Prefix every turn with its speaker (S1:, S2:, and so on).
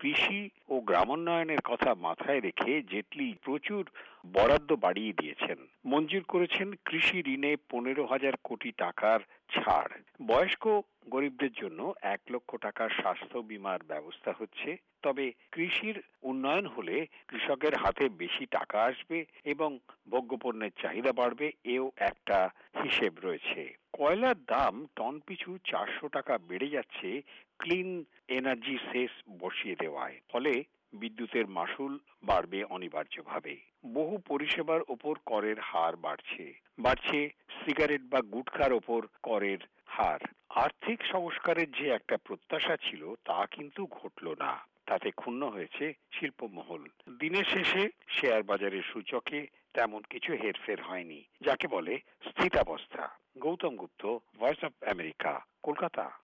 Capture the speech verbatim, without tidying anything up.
S1: কৃষি ও গ্রামোন্নয়নের কথা মাথায় রেখে জেটলি প্রচুর বরাদ্দ বাড়িয়ে দিয়েছেন। মঞ্জুর করেছেন কৃষি ঋণে পনেরো হাজার কোটি টাকার ছাড়। বয়স্ক গরিবদের জন্য এক লক্ষ টাকার স্বাস্থ্য বীমার ব্যবস্থা হচ্ছে। তবে কৃষির উন্নয়ন হলে কৃষকের হাতে বেশি টাকা আসবে এবং ভোগ্যপণ্যের চাহিদা বাড়বে, এও একটা হিসেব রয়েছে। কয়লার দাম টন পিছু চারশো টাকা বেড়ে যাচ্ছে ক্লিন এনার্জি সেস বসিয়ে দেওয়ায়। ফলে বিদ্যুতের মাশুল বাড়বে অনিবার্যভাবে। বহু পরিষেবার ওপর করের হার বাড়ছে। বাড়ছে সিগারেট বা গুটখার ওপর করের হার। আর্থিক সংস্কারের যে একটা প্রত্যাশা ছিল তা কিন্তু ঘটল না। তাতে ক্ষুণ্ণ হয়েছে শিল্পমহল। দিনের শেষে শেয়ার বাজারের সূচকে তেমন কিছু হেরফের হয়নি, যাকে বলে স্থিতাবস্থা। Gautam Gupta, Voice of America, Kolkata.